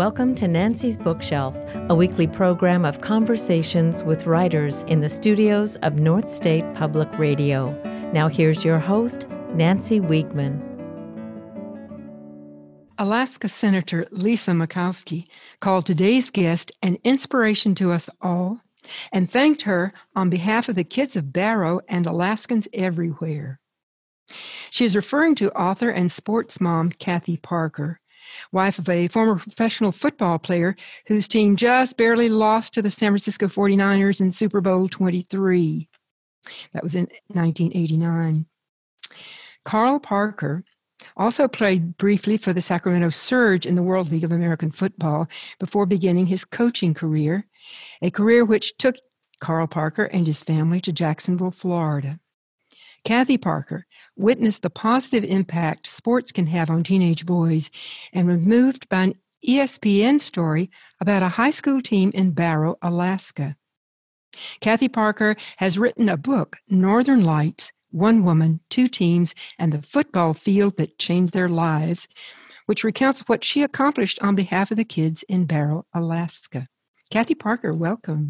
Welcome to Nancy's Bookshelf, a weekly program of conversations with writers in the studios of North State Public Radio. Now here's your host, Nancy Wiegman. Alaska Senator Lisa Murkowski called today's guest an inspiration to us all and thanked her on behalf of the kids of Barrow and Alaskans everywhere. She is referring to author and sports mom Kathy Parker, wife of a former professional football player whose team just barely lost to the San Francisco 49ers in Super Bowl 23. That was in 1989. Carl Parker also played briefly for the Sacramento Surge in the World League of American Football before beginning his coaching career, a career which took Carl Parker and his family to Jacksonville, Florida. Kathy Parker witnessed the positive impact sports can have on teenage boys and was moved by an ESPN story about a high school team in Barrow, Alaska. Kathy Parker has written a book, Northern Lights, One Woman, Two Teams, and the Football Field That Changed Their Lives, which recounts what she accomplished on behalf of the kids in Barrow, Alaska. Kathy Parker, welcome.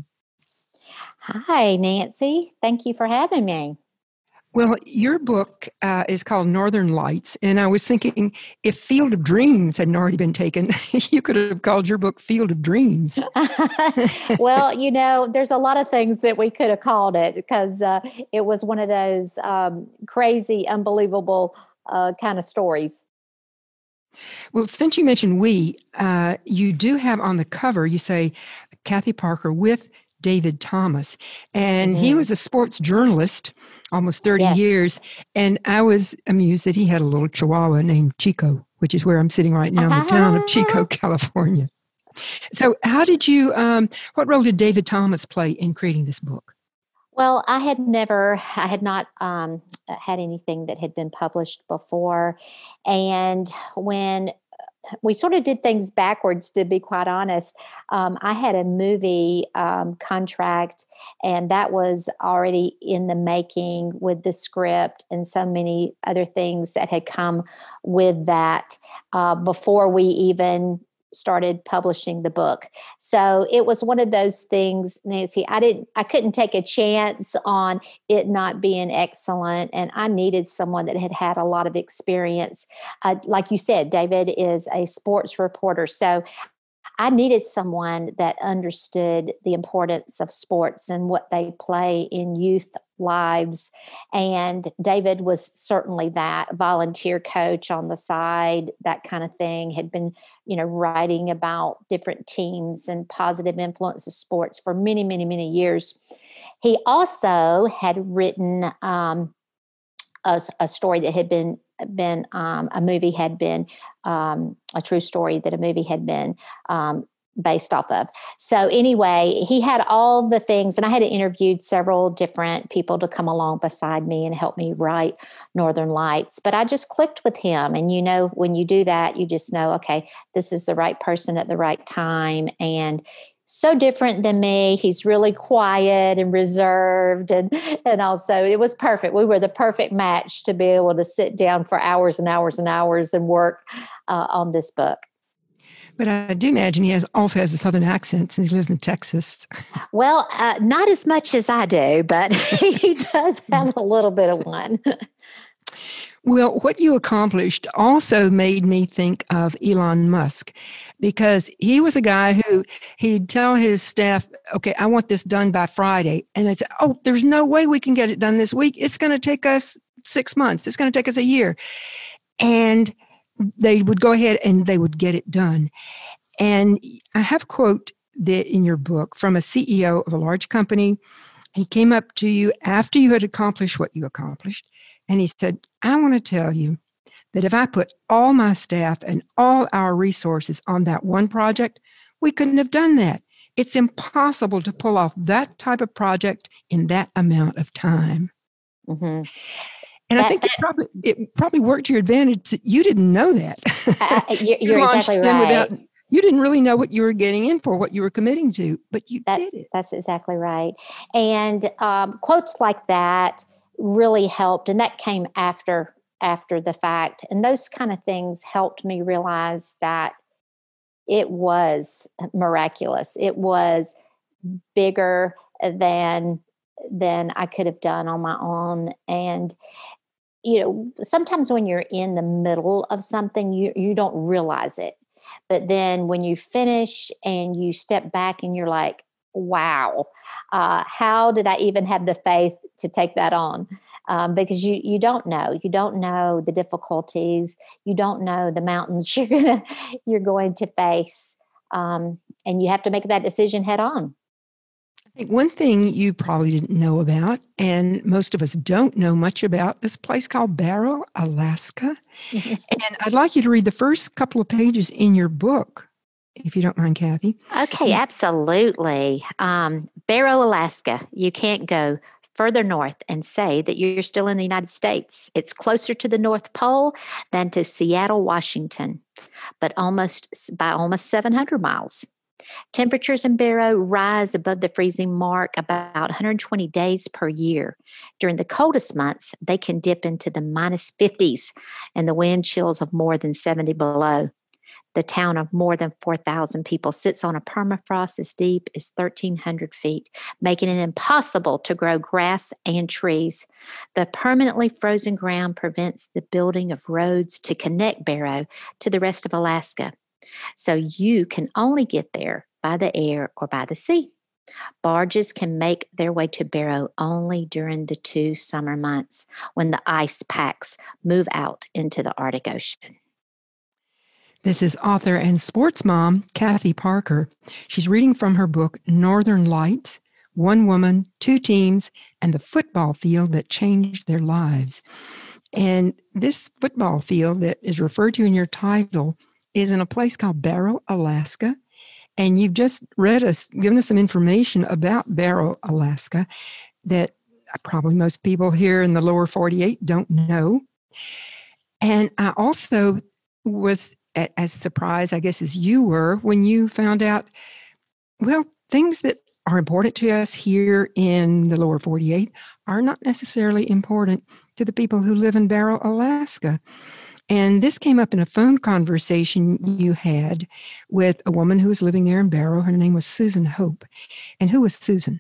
Hi, Nancy. Thank you for having me. Well, your book is called Northern Lights, and I was thinking if Field of Dreams hadn't already been taken, you could have called your book Field of Dreams. Well, there's a lot of things that we could have called it because it was one of those crazy, unbelievable kind of stories. Well, since you mentioned you do have on the cover, you say Kathy Parker with David Thomas. And he was a sports journalist, almost 30 years. And I was amused that he had a little chihuahua named Chico, which is where I'm sitting right now in the town of Chico, California. So what role did David Thomas play in creating this book? Well, I had not had anything that had been published before. And when we sort of did things backwards, to be quite honest. I had a movie contract, and that was already in the making with the script and so many other things that had come with that before we even started publishing the book. So it was one of those things, Nancy, I couldn't take a chance on it not being excellent. And I needed someone that had a lot of experience. Like you said, David is a sports reporter. So I needed someone that understood the importance of sports and what they play in youth lives. And David was certainly that volunteer coach on the side, that kind of thing, had been, writing about different teams and positive influence of sports for many, many, many years. He also had written a story that had been a movie had been a true story that a movie had been based off of. So anyway, he had all the things, and I had interviewed several different people to come along beside me and help me write Northern Lights. But I just clicked with him, and when you do that, you just know, okay, this is the right person at the right time. And so different than me. He's really quiet and reserved, and also it was perfect. We were the perfect match to be able to sit down for hours and hours and hours and work on this book. But I do imagine he also has a Southern accent since he lives in Texas. Well, not as much as I do, but he does have a little bit of one. Well, what you accomplished also made me think of Elon Musk, because he was a guy who he'd tell his staff, okay, I want this done by Friday. And they'd say, oh, there's no way we can get it done this week. It's going to take us 6 months. It's going to take us a year. And they would go ahead and they would get it done. And I have a quote in your book from a CEO of a large company. He came up to you after you had accomplished what you accomplished. And he said, I want to tell you that if I put all my staff and all our resources on that one project, we couldn't have done that. It's impossible to pull off that type of project in that amount of time. Mm-hmm. And I think it probably worked to your advantage. You didn't know that. You're exactly right. You didn't really know what you were getting in for, what you were committing to, but you did it. That's exactly right. And quotes like that really helped. And that came after the fact. And those kind of things helped me realize that it was miraculous. It was bigger than I could have done on my own. And sometimes when you're in the middle of something, you don't realize it. But then when you finish and you step back and you're like, wow, how did I even have the faith to take that on? Because you don't know. You don't know the difficulties. You don't know the mountains you're going to face. And you have to make that decision head on. I think one thing you probably didn't know about, and most of us don't know much about, this place called Barrow, Alaska. And I'd like you to read the first couple of pages in your book, if you don't mind, Kathy. Okay, absolutely. Barrow, Alaska. You can't go further north and say that you're still in the United States. It's closer to the North Pole than to Seattle, Washington, but almost 700 miles. Temperatures in Barrow rise above the freezing mark about 120 days per year. During the coldest months, they can dip into the minus 50s and the wind chills of more than 70 below. The town of more than 4,000 people sits on a permafrost as deep as 1,300 feet, making it impossible to grow grass and trees. The permanently frozen ground prevents the building of roads to connect Barrow to the rest of Alaska. So you can only get there by the air or by the sea. Barges can make their way to Barrow only during the 2 summer months when the ice packs move out into the Arctic Ocean. This is author and sports mom, Kathy Parker. She's reading from her book, Northern Lights, One Woman, Two Teams, and the Football Field That Changed Their Lives. And this football field that is referred to in your title is in a place called Barrow, Alaska. And you've just given us some information about Barrow, Alaska, that probably most people here in the lower 48 don't know. And I also was as surprised, I guess, as you were when you found out, well, things that are important to us here in the lower 48 are not necessarily important to the people who live in Barrow, Alaska. And this came up in a phone conversation you had with a woman who was living there in Barrow. Her name was Susan Hope. And who was Susan?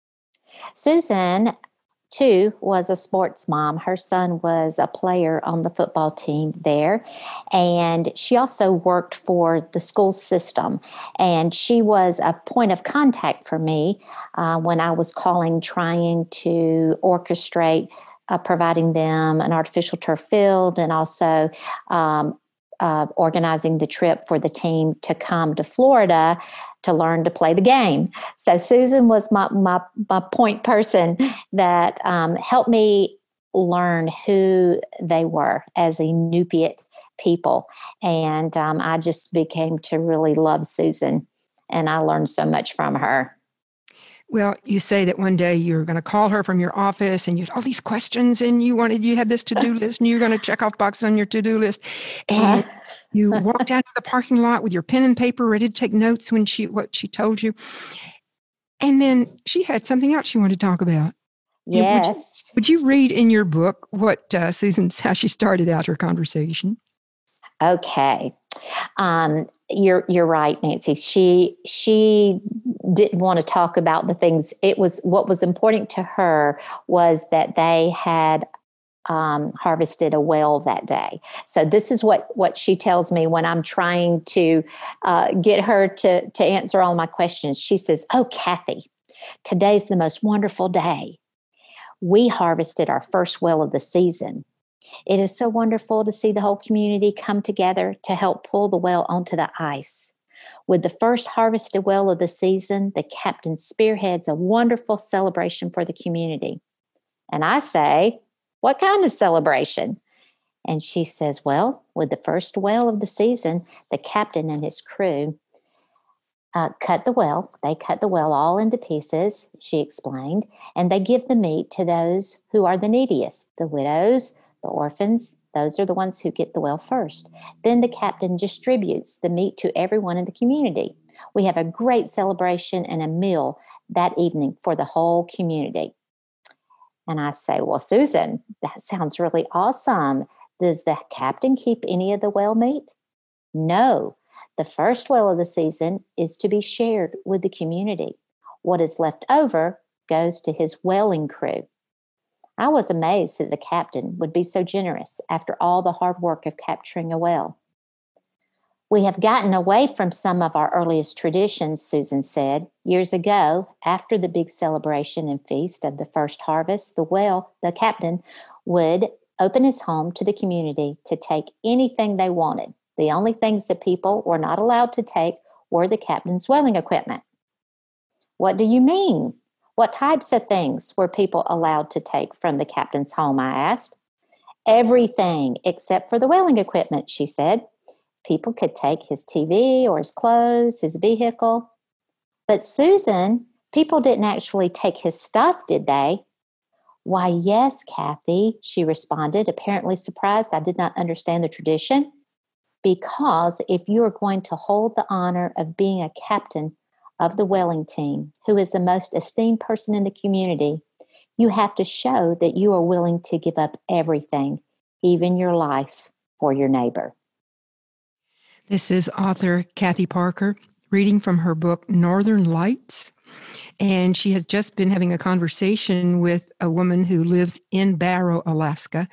Susan, too, was a sports mom. Her son was a player on the football team there. And she also worked for the school system. And she was a point of contact for me when I was trying to orchestrate providing them an artificial turf field and also organizing the trip for the team to come to Florida to learn to play the game. So Susan was my point person that helped me learn who they were as Inupiat people. And I just became to really love Susan, and I learned so much from her. Well, you say that one day you're going to call her from your office and you had all these questions and you had this to-do list and you're going to check off boxes on your to-do list. And you walked out to the parking lot with your pen and paper ready to take notes when what she told you. And then she had something else she wanted to talk about. Yes. Would you read in your book what how she started out her conversation? Okay. You're right, Nancy. She didn't want to talk about the things. What was important to her was that they had harvested a whale that day. So this is what she tells me when I'm trying to get her to answer all my questions. She says, "Oh, Kathy, today's the most wonderful day. We harvested our first whale of the season. It is so wonderful to see the whole community come together to help pull the whale onto the ice. With the first harvested whale of the season, the captain spearheads a wonderful celebration for the community." And I say, "What kind of celebration?" And she says, "Well, with the first whale of the season, the captain and his crew cut the whale. They cut the whale all into pieces," she explained, "and they give the meat to those who are the neediest, the widows, the orphans. Those are the ones who get the whale first. Then the captain distributes the meat to everyone in the community. We have a great celebration and a meal that evening for the whole community." And I say, "Well, Susan, that sounds really awesome. Does the captain keep any of the whale meat?" "No, The first whale of the season is to be shared with the community. What is left over goes to his whaling crew. I was amazed that the captain would be so generous after all the hard work of capturing a whale. We have gotten away from some of our earliest traditions, Susan said. Years ago, after the big celebration and feast of the first harvest, the captain, would open his home to the community to take anything they wanted. The only things that people were not allowed to take were the captain's whaling equipment. What do you mean? What types of things were people allowed to take from the captain's home, I asked. Everything except for the whaling equipment, she said. People could take his TV or his clothes, his vehicle. But Susan, people didn't actually take his stuff, did they? Why, yes, Kathy, she responded, apparently surprised I did not understand the tradition. Because if you are going to hold the honor of being a captain of the whaling team, who is the most esteemed person in the community, you have to show that you are willing to give up everything, even your life, for your neighbor. This is author Kathy Parker reading from her book, Northern Lights. And she has just been having a conversation with a woman who lives in Barrow, Alaska.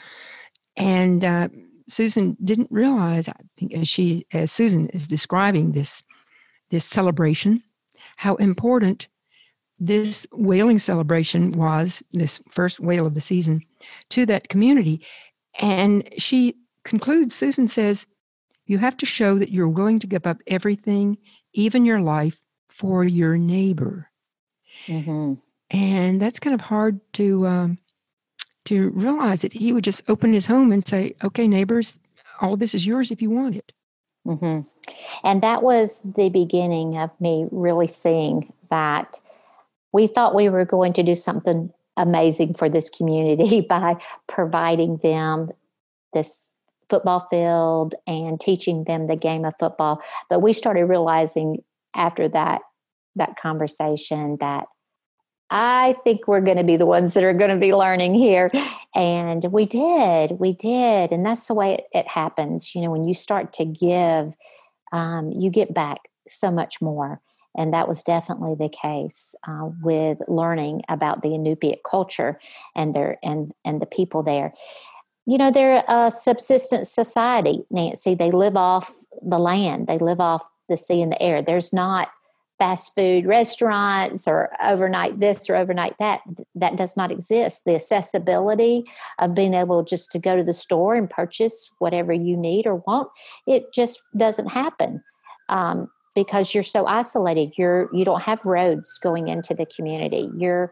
And Susan didn't realize, I think, as Susan is describing this celebration, how important this whaling celebration was, this first whale of the season, to that community. And she concludes, Susan says, you have to show that you're willing to give up everything, even your life, for your neighbor. Mm-hmm. And that's kind of hard to realize, that he would just open his home and say, okay, neighbors, all of this is yours if you want it. Mm-hmm. And that was the beginning of me really seeing that we thought we were going to do something amazing for this community by providing them this football field and teaching them the game of football. But we started realizing after that conversation that I think we're going to be the ones that are going to be learning here. And we did. And that's the way it happens. You know, when you start to give, you get back so much more. And that was definitely the case with learning about the Inupiat culture and the people there. You know, they're a subsistence society, Nancy. They live off the land. They live off the sea and the air. There's not fast food restaurants or overnight this or overnight that. That does not exist. The accessibility of being able just to go to the store and purchase whatever you need or want, it just doesn't happen because you're so isolated. You don't have roads going into the community. You're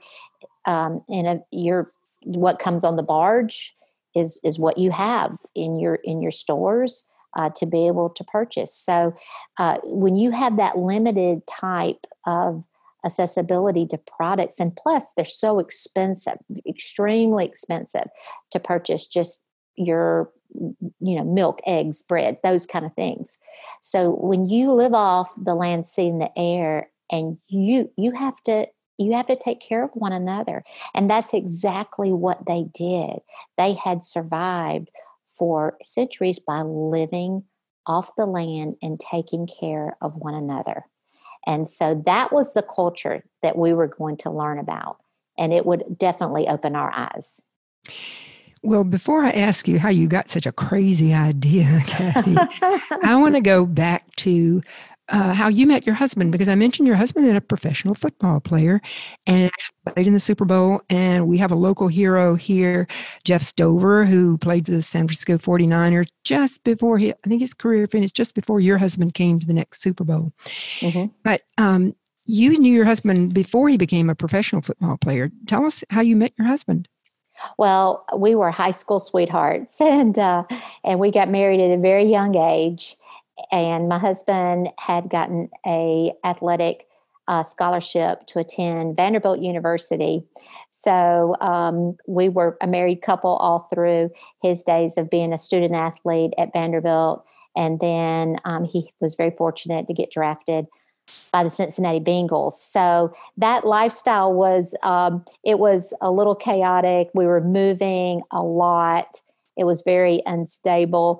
what comes on the barge is what you have in your stores to be able to purchase. So when you have that limited type of accessibility to products, and plus they're so expensive, extremely expensive to purchase, just your milk, eggs, bread, those kind of things. So when you live off the land, sea, and the air, and you have to take care of one another. And that's exactly what they did. They had survived for centuries by living off the land and taking care of one another. And so that was the culture that we were going to learn about. And it would definitely open our eyes. Well, before I ask you how you got such a crazy idea, Kathy, I want to go back to how you met your husband, because I mentioned your husband is a professional football player and played in the Super Bowl. And we have a local hero here, Jeff Stover, who played for the San Francisco 49ers just before I think his career finished just before your husband came to the next Super Bowl. Mm-hmm. But you knew your husband before he became a professional football player. Tell us how you met your husband. Well, we were high school sweethearts, and we got married at a very young age. And my husband had gotten a athletic scholarship to attend Vanderbilt University. So we were a married couple all through his days of being a student athlete at Vanderbilt. And then he was very fortunate to get drafted by the Cincinnati Bengals. So that lifestyle was, it was a little chaotic. We were moving a lot. It was very unstable.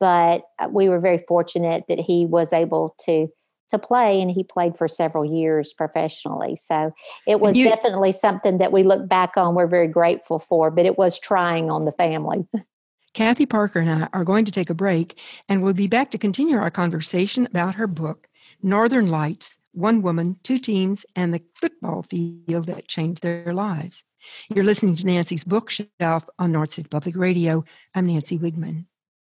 but we were very fortunate that he was able to play, and he played for several years professionally. So it was definitely something that we look back on, we're very grateful for, but it was trying on the family. Kathy Parker and I are going to take a break, and we'll be back to continue our conversation about her book, Northern Lights, One Woman, Two Teams, and the Football Field That Changed Their Lives. You're listening to Nancy's Bookshelf on North State Public Radio. I'm Nancy Wigman.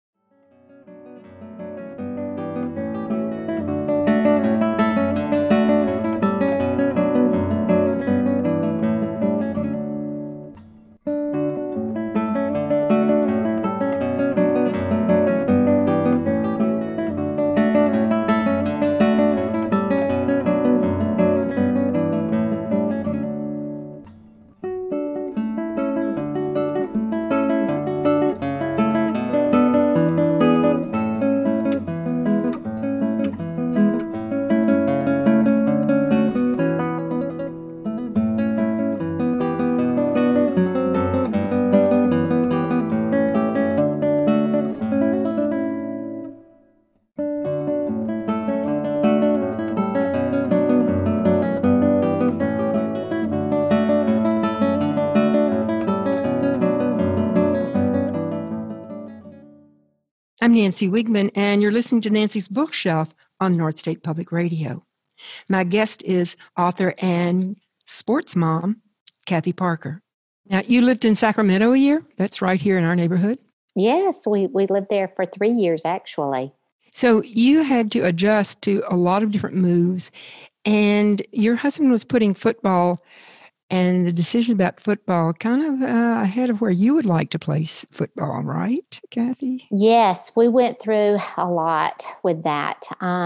I'm Nancy Wigman, and you're listening to Nancy's Bookshelf on North State Public Radio. My guest is author and sports mom, Kathy Parker. Now, you lived in Sacramento a year? That's right here in our neighborhood? Yes, we lived there for 3 years, actually. So you had to adjust to a lot of different moves, and your husband was putting football and the decision about football kind of ahead of where you would like to play football, right, Kathy? Yes, we went through a lot with that.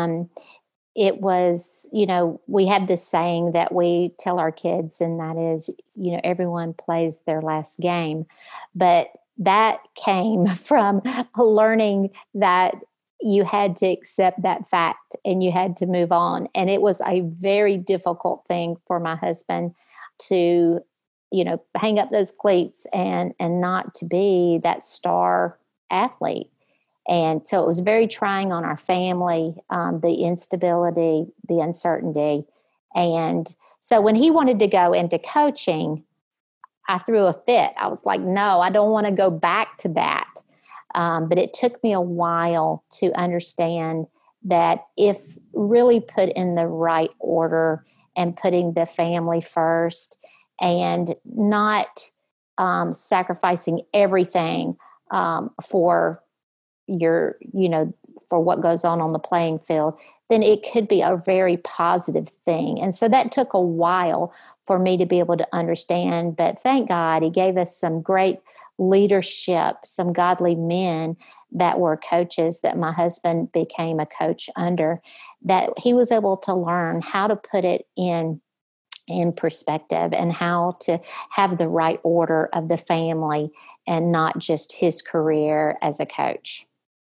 It was, we have this saying that we tell our kids, and that is, everyone plays their last game. But that came from learning that you had to accept that fact and you had to move on. And it was a very difficult thing for my husband to, hang up those cleats and not to be that star athlete. And so it was very trying on our family, the instability, the uncertainty. And so when he wanted to go into coaching, I threw a fit. I was like, no, I don't want to go back to that. But it took me a while to understand that if really put in the right order and putting the family first and not sacrificing everything for your, for what goes on the playing field, then it could be a very positive thing. And so that took a while for me to be able to understand. But thank God he gave us some great leadership, some godly men that were coaches that my husband became a coach under, that he was able to learn how to put it in perspective and how to have the right order of the family and not just his career as a coach.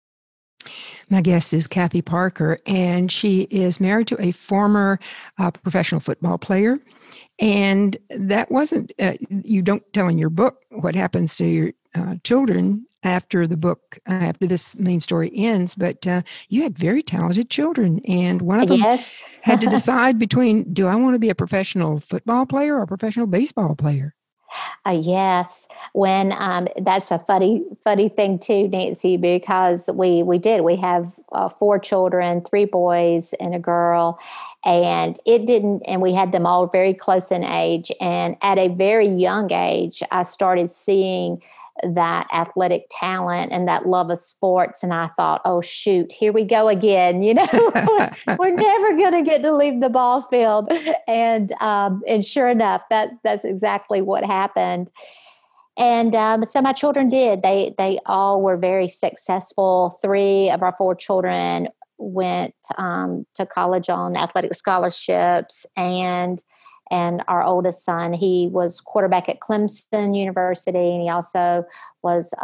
My guest is Kathy Parker, and she is married to a former professional football player. And that wasn't, you don't tell in your book what happens to your children after the book, after this main story ends, but you had very talented children. And one of them had to decide between, do I want to be a professional football player or a professional baseball player? Yes. When that's a funny thing too, Nancy, because we have 4 children, 3 boys and a girl, and we had them all very close in age. And at a very young age, I started seeing that athletic talent and that love of sports. And I thought, oh, shoot, here we go again. We're never going to get to leave the ball field. And sure enough, that's exactly what happened. And so my children did. They all were very successful. 3 of our 4 children went to college on athletic scholarships, and our oldest son, he was quarterback at Clemson University, and he also was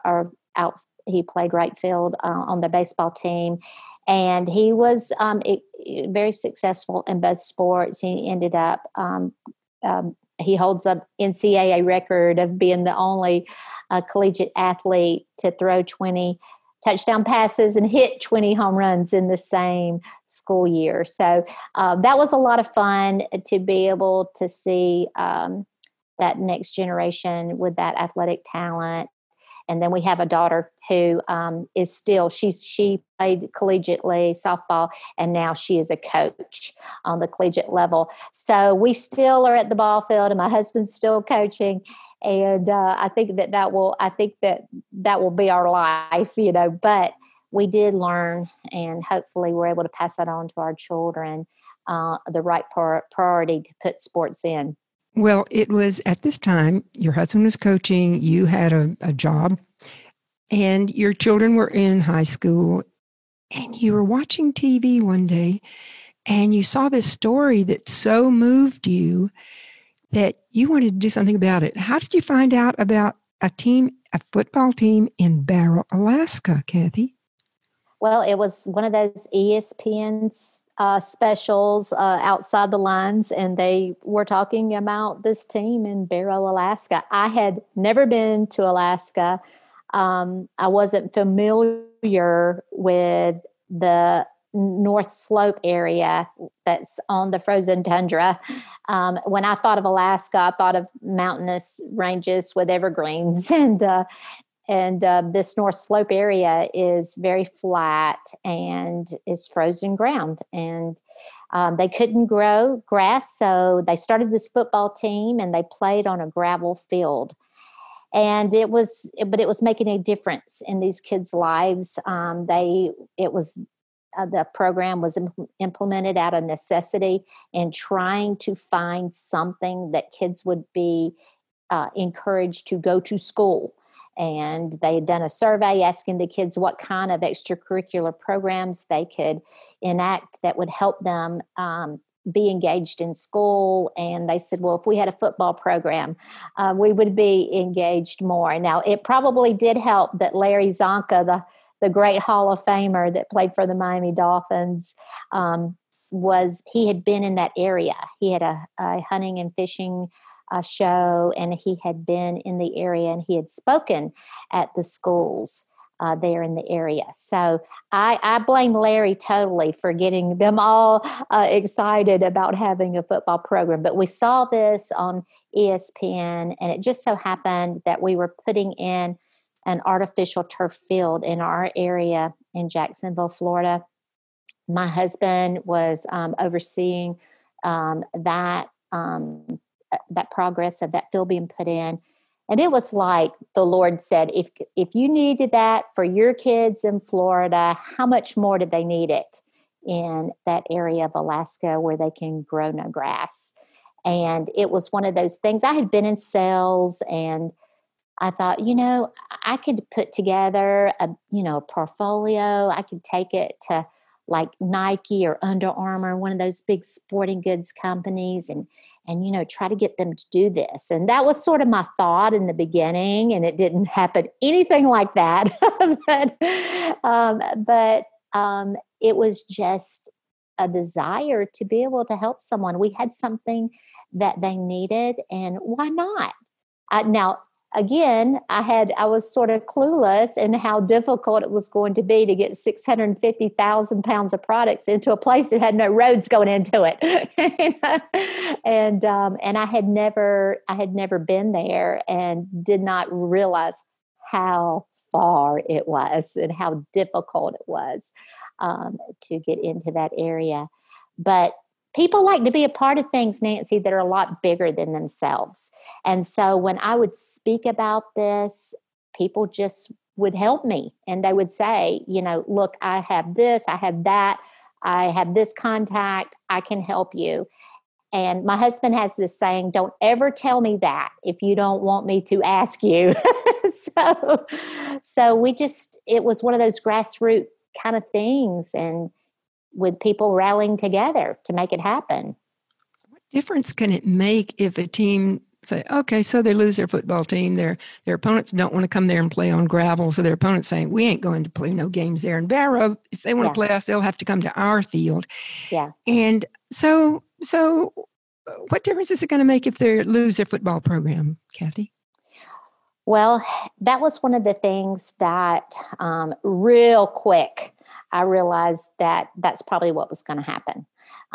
he played right field on the baseball team. And he was very successful in both sports. He ended up, he holds a NCAA record of being the only collegiate athlete to throw 20 touchdown passes and hit 20 home runs in the same school year. So that was a lot of fun to be able to see that next generation with that athletic talent. And then we have a daughter who is still, she played collegiately softball, and now she is a coach on the collegiate level. So we still are at the ball field, and my husband's still coaching. And I think that will be our life, but we did learn, and hopefully we're able to pass that on to our children, the right priority to put sports in. Well, it was at this time, your husband was coaching, you had a job, and your children were in high school, and you were watching TV one day, and you saw this story that so moved you that you wanted to do something about it. How did you find out about a football team in Barrow, Alaska, Kathy? Well, it was one of those ESPN specials, Outside the Lines, and they were talking about this team in Barrow, Alaska. I had never been to Alaska. I wasn't familiar with the North Slope area that's on the frozen tundra. When I thought of Alaska, I thought of mountainous ranges with evergreens, and this North Slope area is very flat and is frozen ground. And they couldn't grow grass, so they started this football team, and they played on a gravel field. And it was making a difference in these kids' lives. The program was implemented out of necessity and trying to find something that kids would be encouraged to go to school. And they had done a survey asking the kids what kind of extracurricular programs they could enact that would help them be engaged in school. And they said, well, if we had a football program, we would be engaged more. Now, it probably did help that Larry Zonka, the great Hall of Famer that played for the Miami Dolphins, he had been in that area. He had a hunting and fishing show, and he had been in the area, and he had spoken at the schools there in the area. So I blame Larry totally for getting them all excited about having a football program. But we saw this on ESPN, and it just so happened that we were putting in an artificial turf field in our area in Jacksonville, Florida. My husband was overseeing that progress of that field being put in. And it was like the Lord said, if you needed that for your kids in Florida, how much more do they need it in that area of Alaska where they can grow no grass? And it was one of those things. I had been in sales, and I thought, I could put together a portfolio. I could take it to like Nike or Under Armour, one of those big sporting goods companies, and try to get them to do this. And that was sort of my thought in the beginning, and it didn't happen anything like that. but it was just a desire to be able to help someone. We had something that they needed, and why not? Now, again, I was sort of clueless in how difficult it was going to be to get 650,000 pounds of products into a place that had no roads going into it. And I had never been there and did not realize how far it was and how difficult it was to get into that area. But people like to be a part of things, Nancy, that are a lot bigger than themselves. And so when I would speak about this, people just would help me. And they would say, look, I have this, I have that, I have this contact, I can help you. And my husband has this saying, don't ever tell me that if you don't want me to ask you. So it was one of those grassroots kind of things, and with people rallying together to make it happen. What difference can it make if a team say, okay, so they lose their football team, their opponents don't want to come there and play on gravel, so their opponent's saying, we ain't going to play no games there in Barrow. If they want to play us, they'll have to come to our field. Yeah. And so what difference is it going to make if they lose their football program, Kathy? Well, that was one of the things that real quick I realized that that's probably what was going to happen,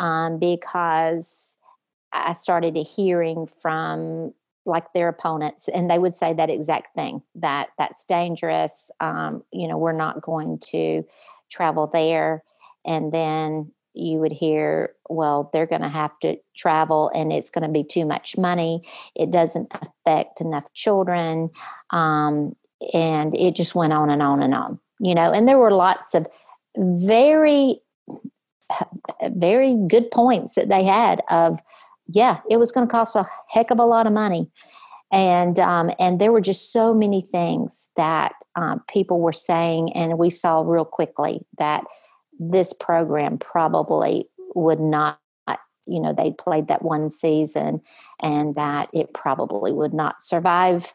because I started hearing from like their opponents, and they would say that exact thing, that that's dangerous. We're not going to travel there. And then you would hear, well, they're going to have to travel and it's going to be too much money. It doesn't affect enough children. And it just went on and on and on, and there were lots of very, very good points that they had of, yeah, it was going to cost a heck of a lot of money. And there were just so many things that people were saying, and we saw real quickly that this program probably would not, they played that one season, and that it probably would not survive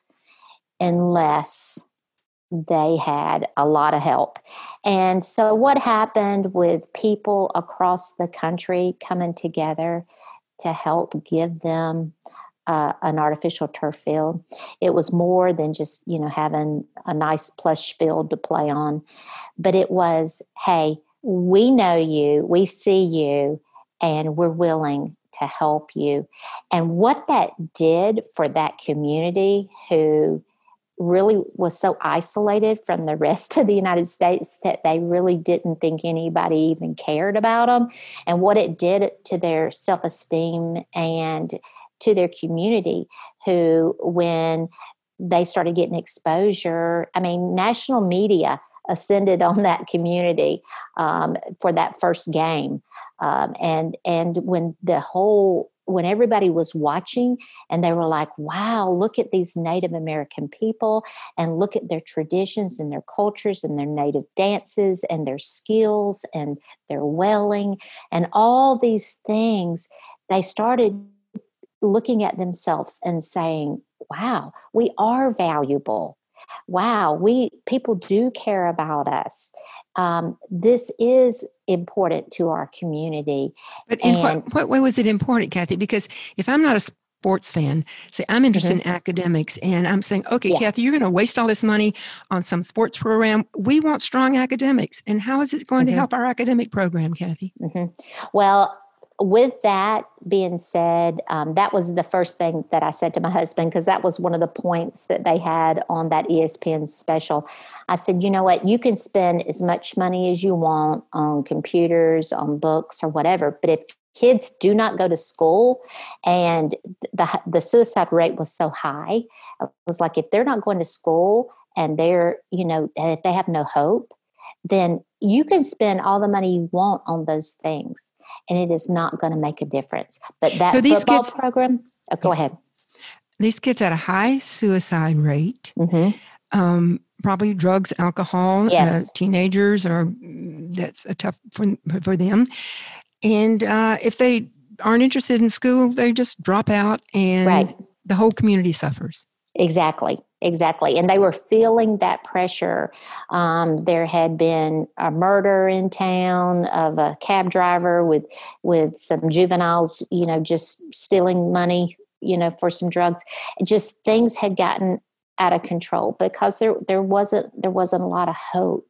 unless they had a lot of help. And so what happened with people across the country coming together to help give them an artificial turf field. It was more than just, having a nice plush field to play on, but it was, hey, we know you, we see you, and we're willing to help you. And what that did for that community, who really was so isolated from the rest of the United States that they really didn't think anybody even cared about them, and what it did to their self-esteem and to their community, who, when they started getting exposure, national media ascended on that community for that first game. And when everybody was watching, and they were like, wow, look at these Native American people, and look at their traditions and their cultures and their native dances and their skills and their welling and all these things, they started looking at themselves and saying, wow, we are valuable. Wow, people do care about us. This is important to our community. But in what way was it important, Kathy? Because if I'm not a sports fan, say I'm interested in academics, and I'm saying, okay, yeah, Kathy, you're going to waste all this money on some sports program. We want strong academics. And how is it going to help our academic program, Kathy? Well, with that being said, that was the first thing that I said to my husband, because that was one of the points that they had on that ESPN special. I said, you know what, you can spend as much money as you want on computers, on books, or whatever, but if kids do not go to school, and the suicide rate was so high, it was like, if they're not going to school and they're, if they have no hope, then you can spend all the money you want on those things, and it is not going to make a difference. But that football program, go ahead. These kids had a high suicide rate, probably drugs, alcohol, yes. Teenagers, or that's tough for them. And if they aren't interested in school, they just drop out, and the whole community suffers. Exactly. And they were feeling that pressure. There had been a murder in town of a cab driver with some juveniles, just stealing money, for some drugs. Just things had gotten out of control because there wasn't a lot of hope.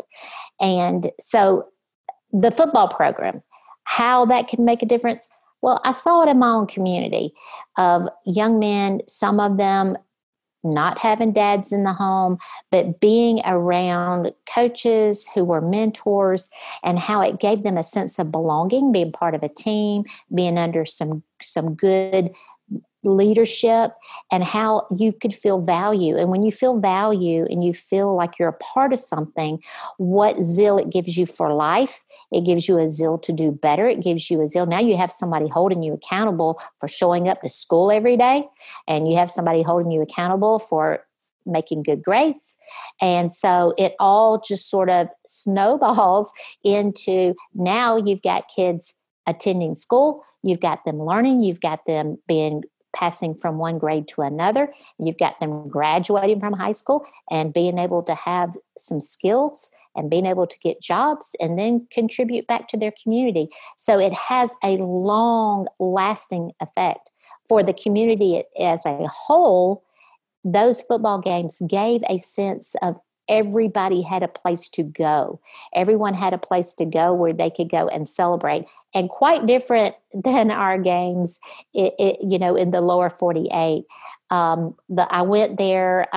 And so the football program, how that can make a difference. Well, I saw it in my own community of young men, some of them not having dads in the home, but being around coaches who were mentors, and how it gave them a sense of belonging, being part of a team, being under some good leadership, and how you could feel value. And when you feel value and you feel like you're a part of something, what zeal it gives you for life. It gives you a zeal to do better. It gives you a zeal. Now you have somebody holding you accountable for showing up to school every day, and you have somebody holding you accountable for making good grades. And so it all just sort of snowballs into, now you've got kids attending school, you've got them learning, you've got them passing from one grade to another, and you've got them graduating from high school and being able to have some skills and being able to get jobs and then contribute back to their community. So it has a long lasting effect for the community as a whole. those football games gave a sense of everybody had a place to go. Everyone had a place to go where they could go and celebrate. And quite different than our games, in the lower 48. I went there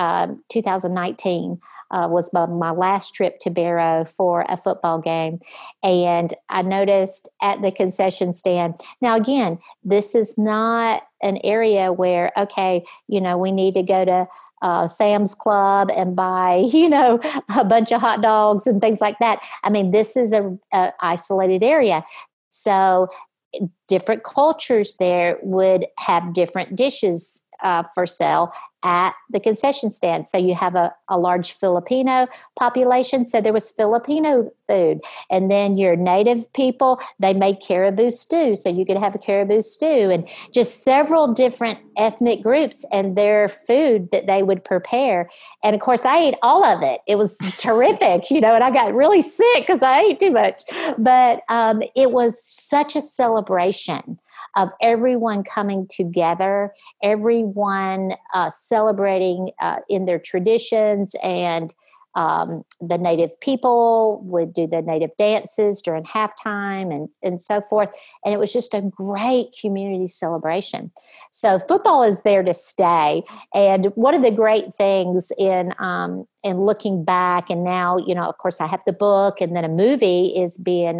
2019. Was my last trip to Barrow for a football game. And I noticed at the concession stand, now again, this is not an area where, okay, we need to go to Sam's Club and buy, a bunch of hot dogs and things like that. I mean, this is a isolated area. So different cultures there would have different dishes for sale at the concession stand. So you have a large Filipino population. So there was Filipino food. And then your native people, they made caribou stew. So you could have a caribou stew, and just several different ethnic groups and their food that they would prepare. And of course, I ate all of it. It was terrific, and I got really sick because I ate too much. But it was such a celebration of everyone coming together, everyone celebrating in their traditions, and the native people would do the native dances during halftime and so forth. And it was just a great community celebration. So football is there to stay. And one of the great things in looking back, and now, of course, I have the book, and then a movie is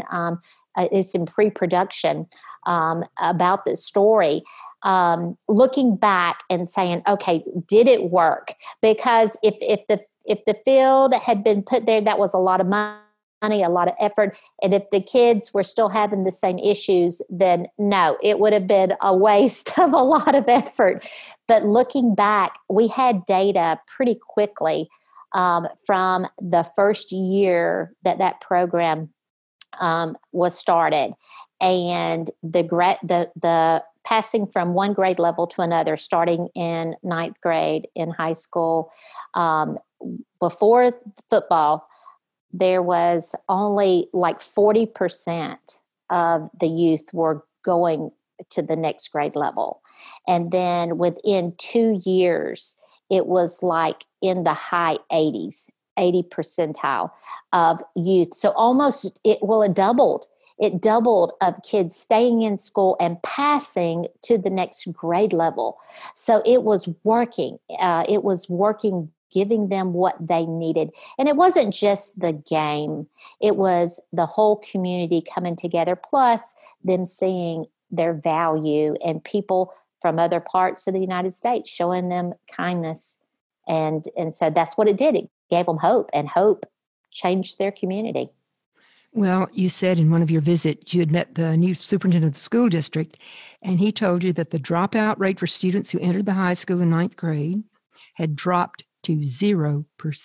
in pre-production about this story, looking back and saying, okay, did it work? Because if the field had been put there, that was a lot of money, a lot of effort. And if the kids were still having the same issues, then no, it would have been a waste of a lot of effort. But looking back, we had data pretty quickly from the first year that program was started. And the passing from one grade level to another, starting in 9th grade in high school, before football, there was only like 40% of the youth were going to the next grade level. And then within 2 years, it was like in the high 80s, 80 percentile of youth. So almost, it doubled. It doubled of kids staying in school and passing to the next grade level. So it was working. Giving them what they needed. And it wasn't just the game. It was the whole community coming together, plus them seeing their value and people from other parts of the United States showing them kindness. And so that's what it did. It gave them hope, and hope changed their community. Well, you said in one of your visits you had met the new superintendent of the school district, and he told you that the dropout rate for students who entered the high school in 9th grade had dropped to 0%.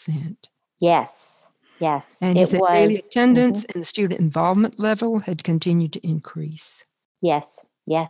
Yes. And he said daily attendance and the student involvement level had continued to increase. Yes.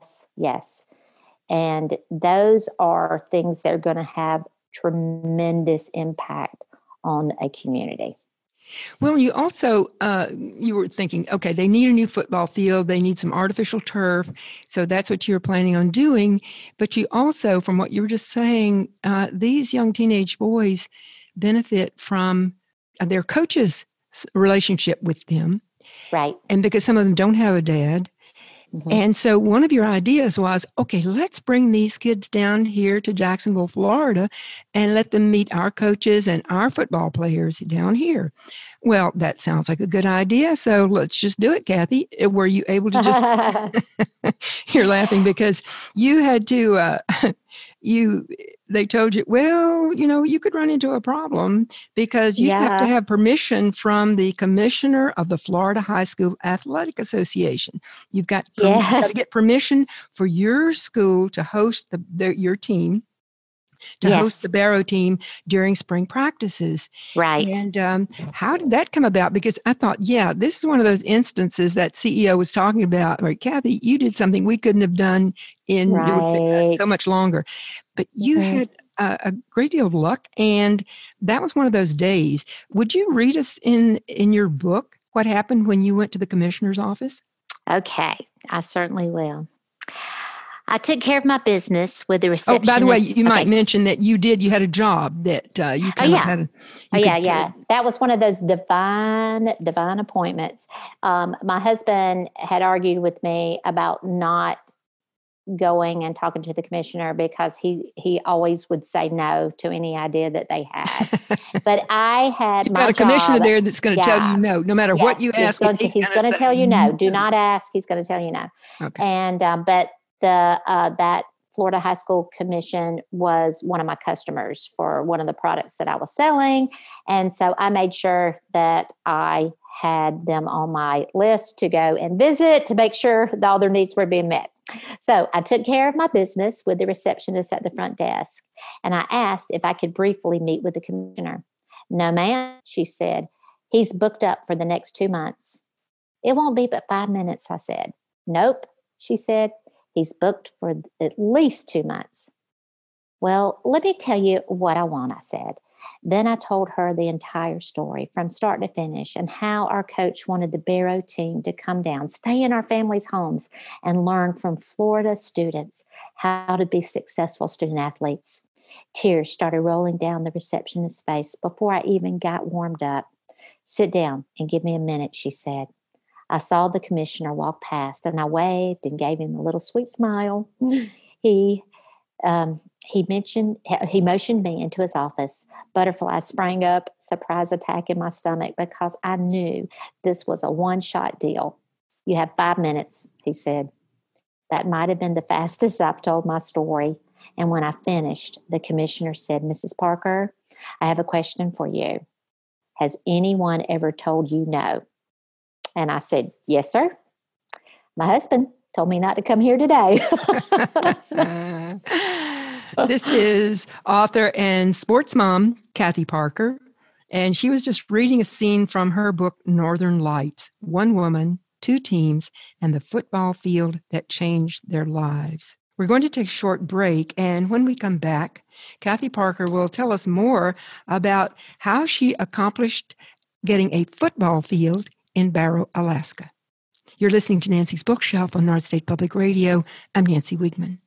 And those are things that are going to have tremendous impact on a community. Well, you also, you were thinking, okay, they need a new football field. They need some artificial turf. So that's what you were planning on doing. But you also, from what you were just saying, these young teenage boys benefit from their coach's relationship with them. Right. And because some of them don't have a dad. Mm-hmm. And so one of your ideas was, okay, let's bring these kids down here to Jacksonville, Florida, and let them meet our coaches and our football players down here. Well, that sounds like a good idea. So let's just do it, Kathy. Were you able to just, you're laughing because you had to, they told you, well, you could run into a problem because you have to have permission from the commissioner of the Florida High School Athletic Association. You've got to get permission for your school to host your team, to host the Barrow team during spring practices. Right. And how did that come about? Because I thought, this is one of those instances that CEO was talking about, right? Kathy, you did something we couldn't have done in so much longer. But you had a great deal of luck, and that was one of those days. Would you read us in your book what happened when you went to the commissioner's office? Okay, I certainly will. I took care of my business with the Oh, receptionist. by the way, you might mention that you had a job that you kind of had. Yeah. That was one of those divine appointments. My husband had argued with me about not going and talking to the commissioner because he always would say no to any idea that they had. But I had You've got a commissioner there that's going to tell you no matter what you ask. He's going to tell you no. Do not ask. He's going to tell you no. Okay. And but that Florida High School Commission was one of my customers for one of the products that I was selling, and so I made sure that I had them on my list to go and visit to make sure that all their needs were being met. So I took care of my business with the receptionist at the front desk, and I asked if I could briefly meet with the commissioner. No, ma'am, she said. He's booked up for the next 2 months. It won't be but 5 minutes, I said. Nope, she said. He's booked for at least 2 months. Well, let me tell you what I want, I said. Then I told her the entire story from start to finish and how our coach wanted the Barrow team to come down, stay in our families' homes, and learn from Florida students how to be successful student athletes. Tears started rolling down the receptionist's face before I even got warmed up. Sit down and give me a minute, she said. I saw the commissioner walk past and I waved and gave him a little sweet smile. He motioned me into his office. Butterflies sprang up, surprise attack in my stomach because I knew this was a one-shot deal. You have 5 minutes, he said. That might have been the fastest I've told my story. And when I finished, the commissioner said, Mrs. Parker, I have a question for you. Has anyone ever told you no? And I said, yes, sir. My husband told me not to come here today. This is author and sports mom, Kathy Parker. And she was just reading a scene from her book, Northern Lights, One Woman, Two Teams, and the Football Field That Changed Their Lives. We're going to take a short break. And when we come back, Kathy Parker will tell us more about how she accomplished getting a football field in Barrow, Alaska. You're listening to Nancy's Bookshelf on North State Public Radio. I'm Nancy Wiegman.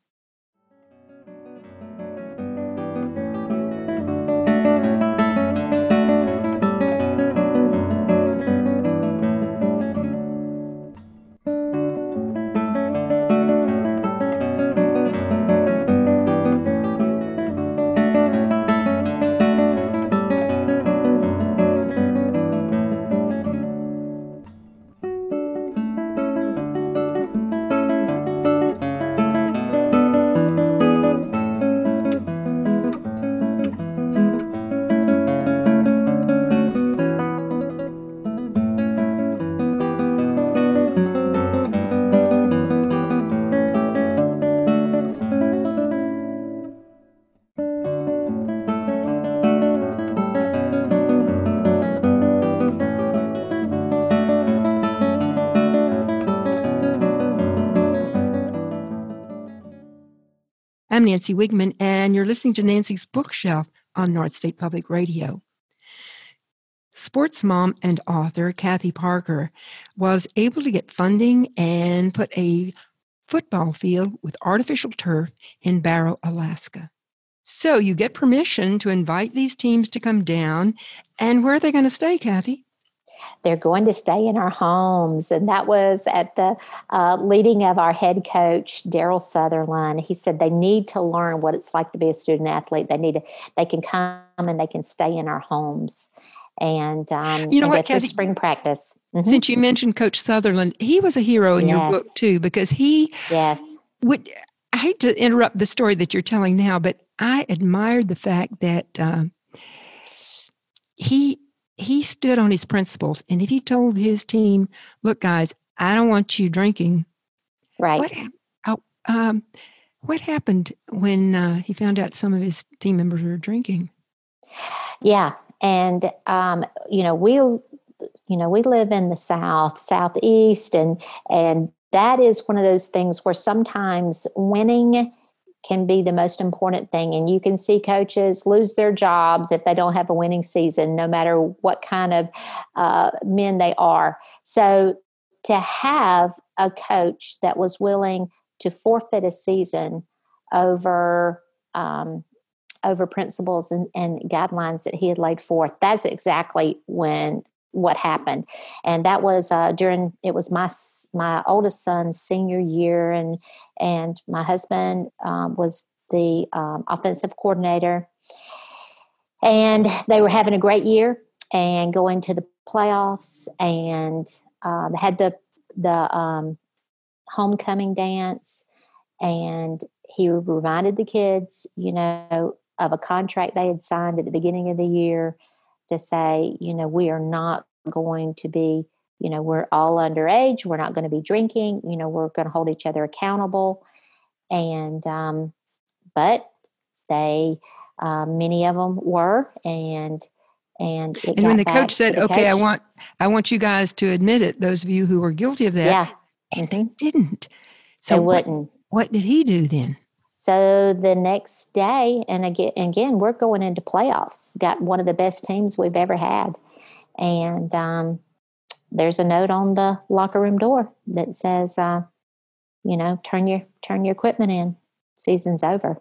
I'm Nancy Wiegman, and you're listening to Nancy's Bookshelf on North State Public Radio. Sports mom and author Kathy Parker was able to get funding and put a football field with artificial turf in Barrow, Alaska. So you get permission to invite these teams to come down. And where are they going to stay, Kathy? They're going to stay in our homes. And that was at the leading of our head coach, Daryl Sutherland. He said they need to learn what it's like to be a student athlete. They can come and they can stay in our homes and you know what, get Kathy, their spring practice. Mm-hmm. Since you mentioned Coach Sutherland, he was a hero in your book too, because he would, I hate to interrupt the story that you're telling now, but I admired the fact that he stood on his principles. And if he told his team, look, guys, I don't want you drinking. Right. What happened when he found out some of his team members were drinking? Yeah. And, we live in the Southeast, and that is one of those things where sometimes winning can be the most important thing. And you can see coaches lose their jobs if they don't have a winning season, no matter what kind of men they are. So to have a coach that was willing to forfeit a season over principles and guidelines that he had laid forth. That's exactly what happened. And that was it was my oldest son's senior year, and my husband was the offensive coordinator, and they were having a great year and going to the playoffs, and they had the homecoming dance, and he reminded the kids, of a contract they had signed at the beginning of the year to say, we are not going to be, we're all underage. We're not going to be drinking. We're going to hold each other accountable. And, but they, many of them were, and when the coach said, "Okay, I want you guys to admit it," those of you who were guilty of that, yeah, and they didn't. So they wouldn't. What did he do then? So the next day, and again, we're going into playoffs. Got one of the best teams we've ever had, and there's a note on the locker room door that says, turn your equipment in. Season's over.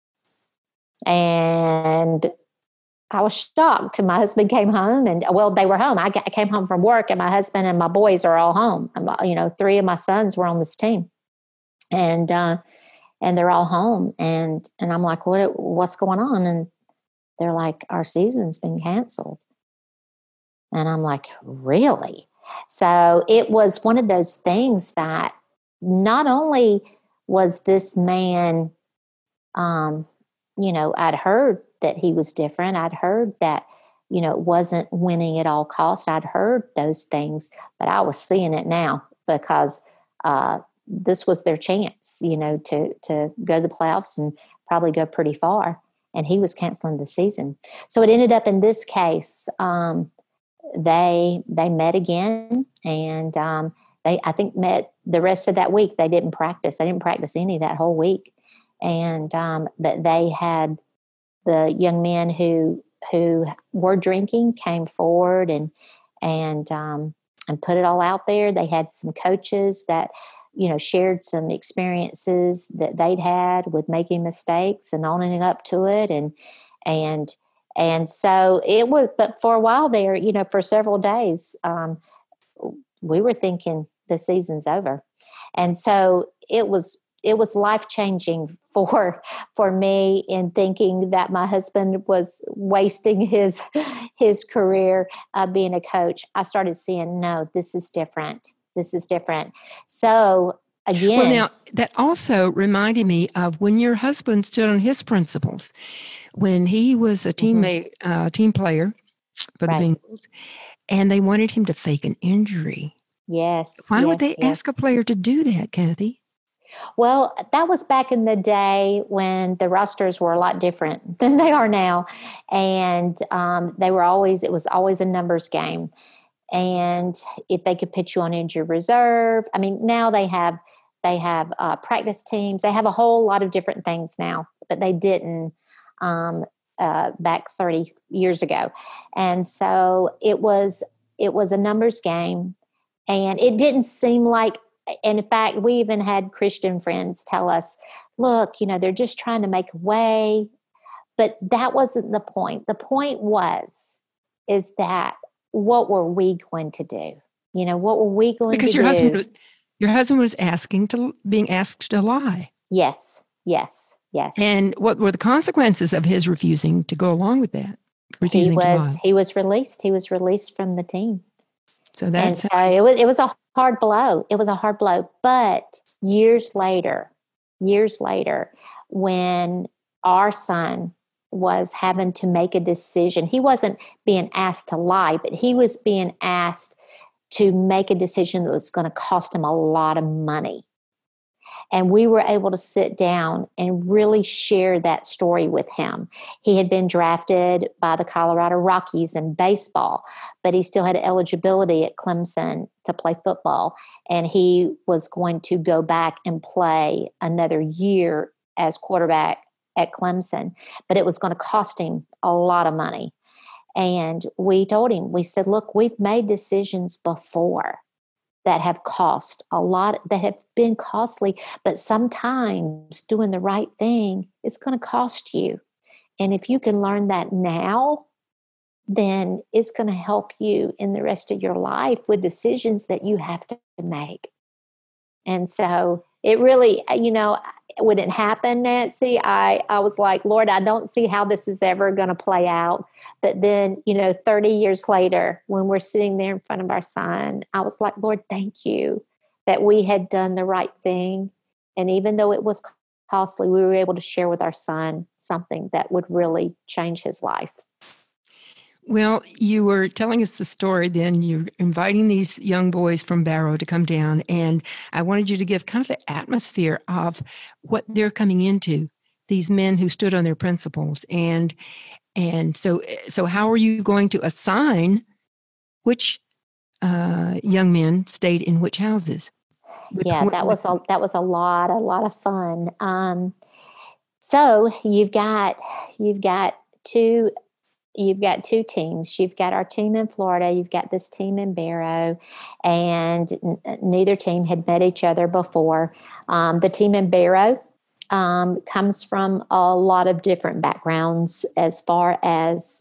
And I was shocked. My husband came home, and they were home. I came home from work, and my husband and my boys are all home. 3 of my sons were on this team, and they're all home. And I'm like, what's going on? And they're like, our season's been canceled. And I'm like, really? So it was one of those things that not only was this man, I'd heard that he was different. I'd heard that, it wasn't winning at all costs. I'd heard those things, but I was seeing it now because this was their chance, to go to the playoffs and probably go pretty far. And he was canceling the season. So it ended up in this case, they met again, and I think met the rest of that week. They didn't practice. They didn't practice any that whole week. And but they had the young men who were drinking came forward and put it all out there. They had some coaches that shared some experiences that they'd had with making mistakes and owning up to it, and so it was. But for a while there, for several days, we were thinking the season's over, and so it was life-changing for me in thinking that my husband was wasting his career being a coach. I started seeing, no, this is different. This is different. So again. Well, now that also reminded me of when your husband stood on his principles, when he was a teammate, team player for the Bengals, and they wanted him to fake an injury. Yes. Why would they ask a player to do that, Kathy? Well, that was back in the day when the rosters were a lot different than they are now. And it was always a numbers game. And if they could put you on injured reserve, now they have practice teams. They have a whole lot of different things now, but they didn't back 30 years ago. And so it was a numbers game, and it didn't seem like. And in fact, we even had Christian friends tell us, look, they're just trying to make a way. But that wasn't the point. The point is that what were we going to do? What were we going to do? Because your husband was being asked to lie. Yes. And what were the consequences of his refusing to go along with that? He was released. He was released from the team. So that's it was a hard blow. It was a hard blow. But years later, when our son was having to make a decision, he wasn't being asked to lie, but he was being asked to make a decision that was going to cost him a lot of money. And we were able to sit down and really share that story with him. He had been drafted by the Colorado Rockies in baseball, but he still had eligibility at Clemson to play football. And he was going to go back and play another year as quarterback at Clemson, but it was going to cost him a lot of money. And we told him, we said, look, we've made decisions before. that have cost a lot, that have been costly, but sometimes doing the right thing is going to cost you. And if you can learn that now, then it's going to help you in the rest of your life with decisions that you have to make. And so it really, when it happened, Nancy, I was like, Lord, I don't see how this is ever going to play out. But then, 30 years later, when we're sitting there in front of our son, I was like, Lord, thank you that we had done the right thing. And even though it was costly, we were able to share with our son something that would really change his life. Well, you were telling us the story, then you're inviting these young boys from Barrow to come down, and I wanted you to give kind of the atmosphere of what they're coming into, these men who stood on their principles. And so how are you going to assign which young men stayed in which houses? Yeah, that was a lot of fun. So you've got two teams. You've got our team in Florida. You've got this team in Barrow, and neither team had met each other before. The team in Barrow comes from a lot of different backgrounds as far as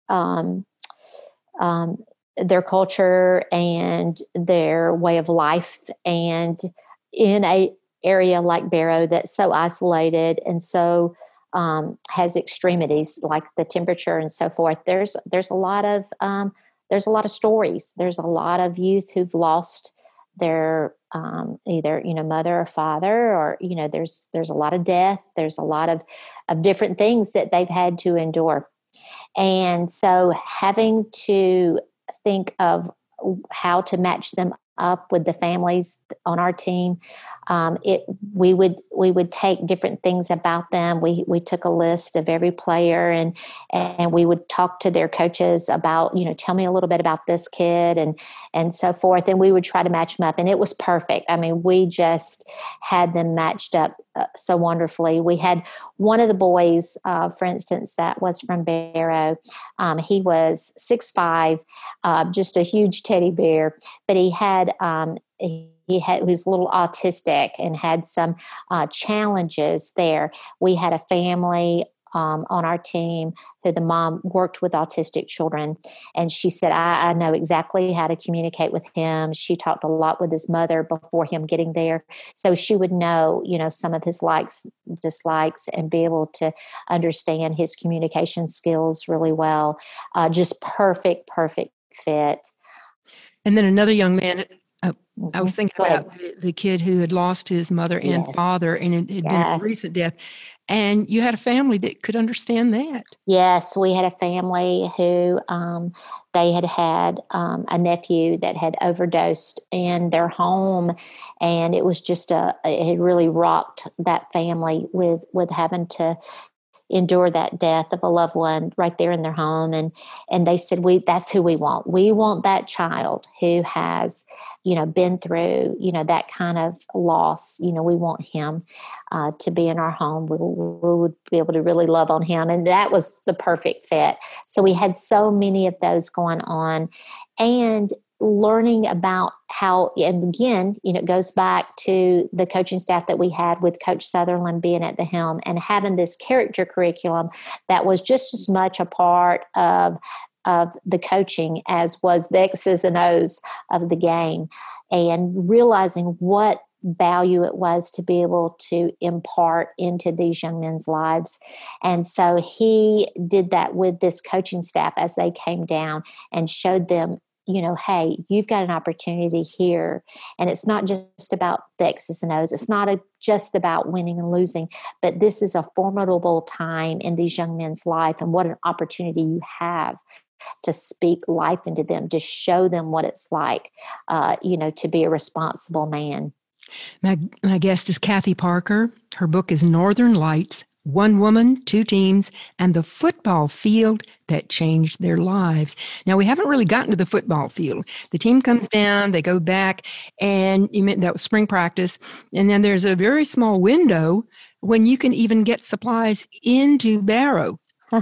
their culture and their way of life, and in a area like Barrow that's so isolated and so has extremities like the temperature and so forth. There's a lot of stories. There's a lot of youth who've lost their either mother or father, or there's a lot of death. There's a lot of different things that they've had to endure, and so having to think of how to match them up with the families on our team. We would take different things about them. We took a list of every player, and we would talk to their coaches about, tell me a little bit about this kid and so forth. And we would try to match them up, and it was perfect. I mean, we just had them matched up so wonderfully. We had one of the boys, for instance, that was from Barrow. He was 6'5", just a huge teddy bear, but he was a little autistic and had some challenges there. We had a family on our team who the mom worked with autistic children, and she said, I know exactly how to communicate with him. She talked a lot with his mother before him getting there, so she would know, some of his likes, dislikes, and be able to understand his communication skills really well. Just perfect fit. And then another young man, I was thinking about the kid who had lost his mother and father, and it had been his recent death. And you had a family that could understand that. Yes, we had a family who they had a nephew that had overdosed in their home, and it was just it had really rocked that family with having to endure that death of a loved one right there in their home. And they said, that's who we want. We want that child who has, been through, that kind of loss. We want him to be in our home. We would be able to really love on him. And that was the perfect fit. So we had so many of those going on, and learning about how, and again, it goes back to the coaching staff that we had with Coach Sutherland being at the helm and having this character curriculum that was just as much a part of the coaching as was the X's and O's of the game, and realizing what value it was to be able to impart into these young men's lives. And so he did that with this coaching staff as they came down and showed them, hey, you've got an opportunity here. And it's not just about the X's and O's. It's not just about winning and losing, but this is a formidable time in these young men's life, and what an opportunity you have to speak life into them, to show them what it's like, to be a responsible man. My guest is Kathy Parker. Her book is Northern Lights, One Woman, Two Teams, and the Football Field That Changed Their Lives. Now, we haven't really gotten to the football field. The team comes down, they go back, and that was spring practice. And then there's a very small window when you can even get supplies into Barrow.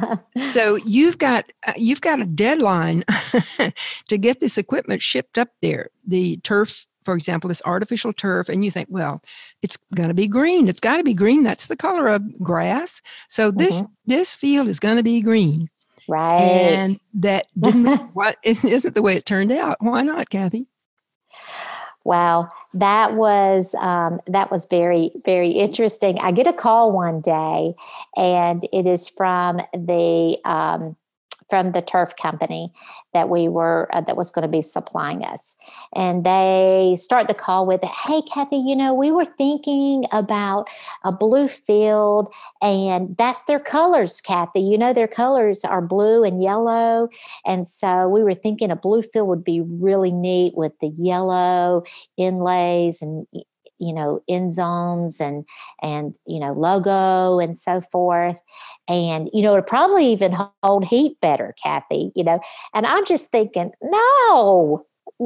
So you've got a deadline to get this equipment shipped up there. The turf for example, this artificial turf, and you think, well, it's going to be green. It's got to be green. That's the color of grass. So this field is going to be green. Right. And that it isn't the way it turned out. Why not, Kathy? Wow, that was very, very interesting. I get a call one day, and it is from the turf company that that was going to be supplying us. And they start the call with, "Hey, Kathy, we were thinking about a blue field, and that's their colors, Kathy. Their colors are blue and yellow. And so we were thinking a blue field would be really neat with the yellow inlays and end zones and logo and so forth. And, it'd probably even hold heat better, Kathy, And I'm just thinking, no.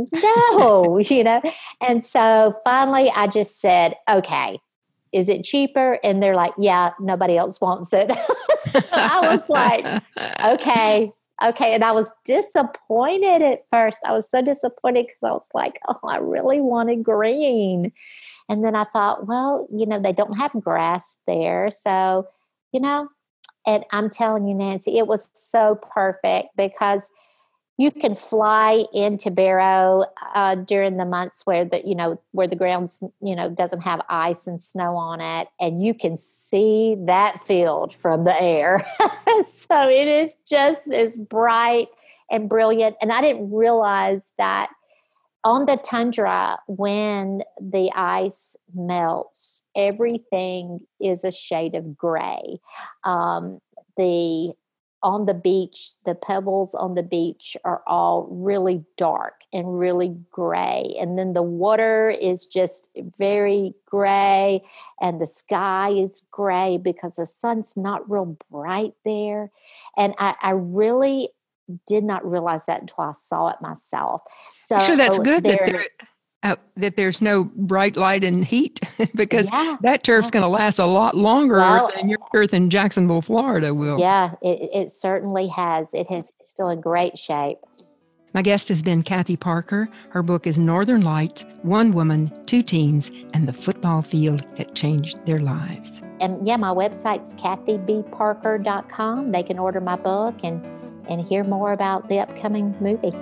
And so finally I just said, okay, is it cheaper? And they're like, yeah, nobody else wants it. So I was like, okay. And I was disappointed at first. I was so disappointed because I was like, oh, I really wanted green. And then I thought, well, they don't have grass there. So, and I'm telling you, Nancy, it was so perfect because you can fly into Barrow during the months where the ground, doesn't have ice and snow on it. And you can see that field from the air. So it is just as bright and brilliant. And I didn't realize that on the tundra, when the ice melts, everything is a shade of gray. On the beach, the pebbles on the beach are all really dark and really gray. And then the water is just very gray, and the sky is gray because the sun's not real bright there. And I really did not realize that until I saw it myself. So sure, that's good that there's no bright light and heat because that turf's going to last a lot longer than your earth in Jacksonville, Florida will. Yeah, it certainly has. It's still in great shape. My guest has been Kathy Parker. Her book is Northern Lights, One Woman, Two Teens, and the Football Field That Changed Their Lives. And my website's kathybparker.com. They can order my book and hear more about the upcoming movie.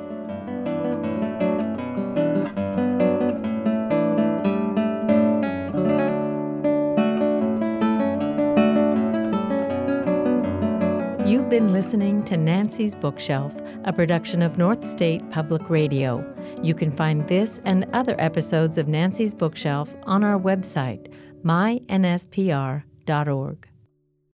You've been listening to Nancy's Bookshelf, a production of North State Public Radio. You can find this and other episodes of Nancy's Bookshelf on our website, mynspr.org.